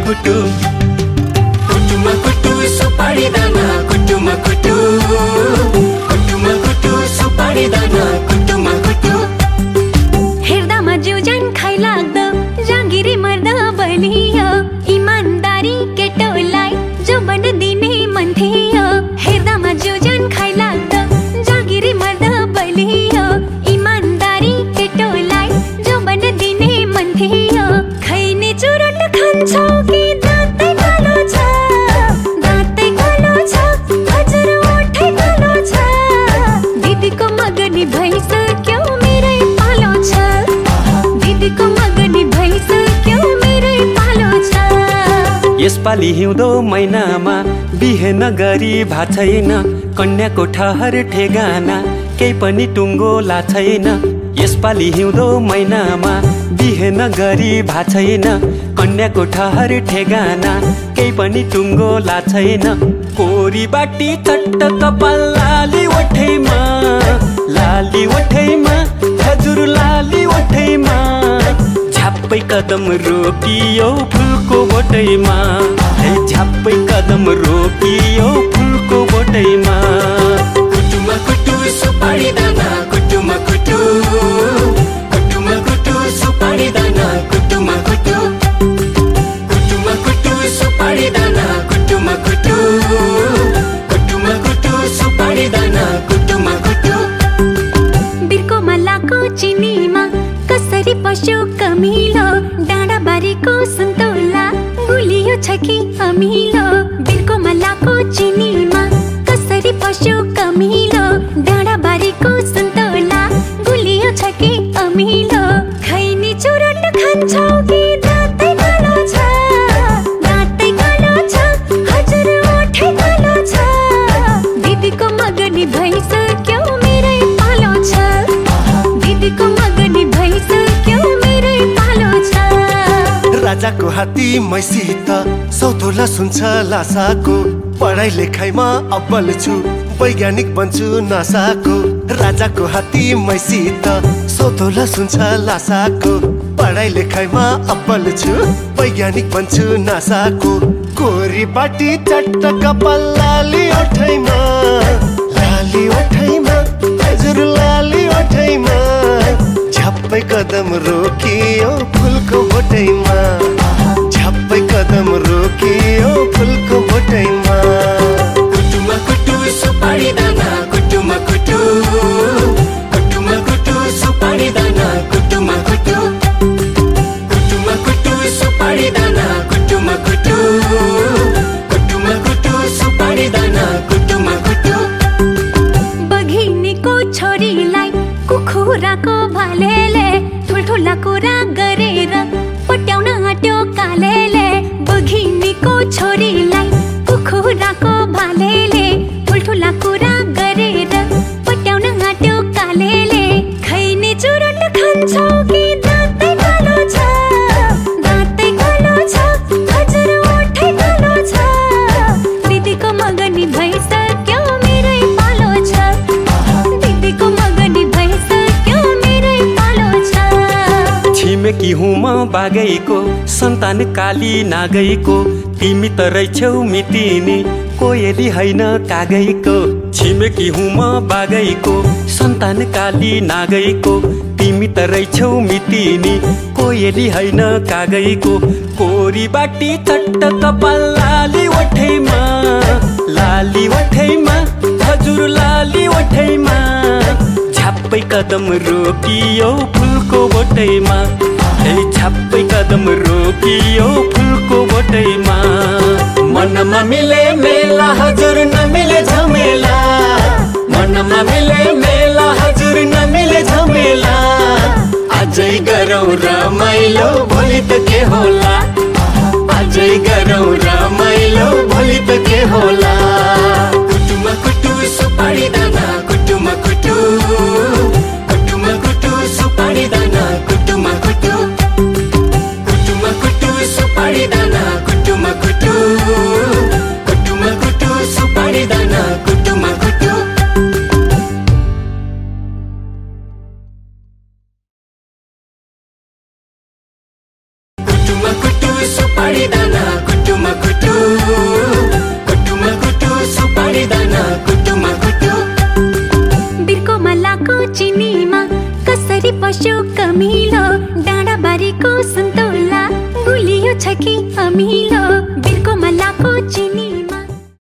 कुटु कुटुमा कुटु सुपारी दाना कुटुमा कुटु कुटुमा कुटु सुपारी दाना कुटुमा कुटु हेर्दामा जिउजान खाइ लाग्दो जागिरी मर्दा बलियो इमानदारी केटोलाई जो बन दिने मन थियो हेर्दामा जिउजान खाइ लाग्दो जागिरी मर्दा बलियो इमानदारी केटोलाई जो बन दिने मन थियो खैने चुरोट खान्छौ कि दाँतै कालो छ दाँतै कालो छ हजुर ओठै कालो छ दिदीको मगनी भइसक्यो मेरै पालो छ दिदीको मगनी भइसक्यो मेरै पालो छ यसपालि हिउँदो महिनामा बिहे नगरी भा छैन कन्याको ठहर ठेगाना केही पनि टुङ्गो ला छैन यसपालि हिउँदो महिनामा बिहे नगरी भा छैन कन्याको ठहर ठेगाना केही पनि टुङ्गो ला छैन कोरी बाटी चट्ट कपाल लाली ओठैमा हजुर लाली ओठैमा झ्याप्पै कदम रोकियो फुलको बोटैमा झ्याप्पै कदम रोकियो फुलको बोटैमा कुटुमा कुटु सुपारी दाना कुटुमा कुटु कुटुमा कुटु सुपारी दाना कुटुमा कुटु कुटुमा कुटु सुपारी दाना कुटुमा कुटु कुटुमा कुटु सुपारी दाना कुटुमा कुटु बिर्को मलाको चिनीमा कसरी पस्यो कमिलो डाँडा बारीको सन्तोला गुलियो छ कि अमिलो बिर्को मलाको चिनीमा कसरी पस्यो कमिलो डाँडा बारीको सन्तोला गुलियो छ कि अमिलो खैनी चुरोट खान्छौ कि दाँतै कालो छ दाँतै कालो छ हजुर ओठै कालो छ दिदीको मगनी भइसक्यो मेरै पालो छ दिदीको मगनी भइसक्यो मेरै पालो छ राजाको हात्ती मैसित सौतोला सुन्छ लासाको पढाइ लेखाइमा अब्बल छु वैज्ञानिक बन्छु नासाको राजाको हात्ती मैसित सौतोला सुन्छ लासाको पढाइ लेखाइमा अब्बल छु वैज्ञानिक बन्छु नासाको कोरी बाटी चट्ट कपाल लाली ओठैमा हजुर लाली ओठैमा झ्याप्पै कदम रोकियो फुलको बोटैमा झ्याप्पै कदम रोकियो फुलको बोटैमा कुटुमा कुटु सुपारी दाना कुटुमा कुटु कुटुमा कुटु सुपारी दाना कुटुमा कुटु कुटुमा कुटु सुपारी दाना कुटुमा कुटु कुटुमा कुटु सुपारी दाना कुटुमा कुटु बघिनीको छोरीलाई कुखुराको भालेले ठुल्ठुला कुरा गरेर पट्याउन आट्यो कालेले बघिनीको छोरीलाई कुखुराको भालेले ठुल्ठुला कुरा गरेर पट्याउन आट्यो कालेले खैने चुरोट खान्छौ कि दाँतै कालो छ दाँतै कालो छ हजुर ओठै कालो छ दिदीको मगनी भइसक्यो मेरै पालो छ दिदीको मगनी भइसक्यो मेरै पालो छ छिमेकी हुँ म बागैको सन्तान काली नागैको तिमी त रहेछौ मितिनी कोयली होइन कागैको छिमेकी हुँ म बागैको सन्तान काली नागैको तिमी त रहेछौ मितिनी कोयली होइन कागैको कोरी बाटी चट्ट कपाल लाली ओठैमा हजुर लाली ओठैमा झ्याप्पै कदम रोकियो फुलको बोटैमा झ्याप्पै कदम रोकियो फुलको बोटैमा मनमा मिले मेला हजुर नमिले झमेला मनमा मिले मेला हजुर नमिले झमेला आजै गरौँ रमाइलो भोलि त के होला आजै गरौँ रमाइलो भोलि त के होला कुटुमा कुटु सुपारी दाना कुटुमा कुटु कुटुमा कुटु सुपारी दाना कुटुमा कुटु कुटुमा कुटु सुपारी दाना कुटुमा कुटु कुटुमा कुटु सुपारी दाना कुटुमा कुटु कुटुमा कुटु सुपारी दाना रमिलो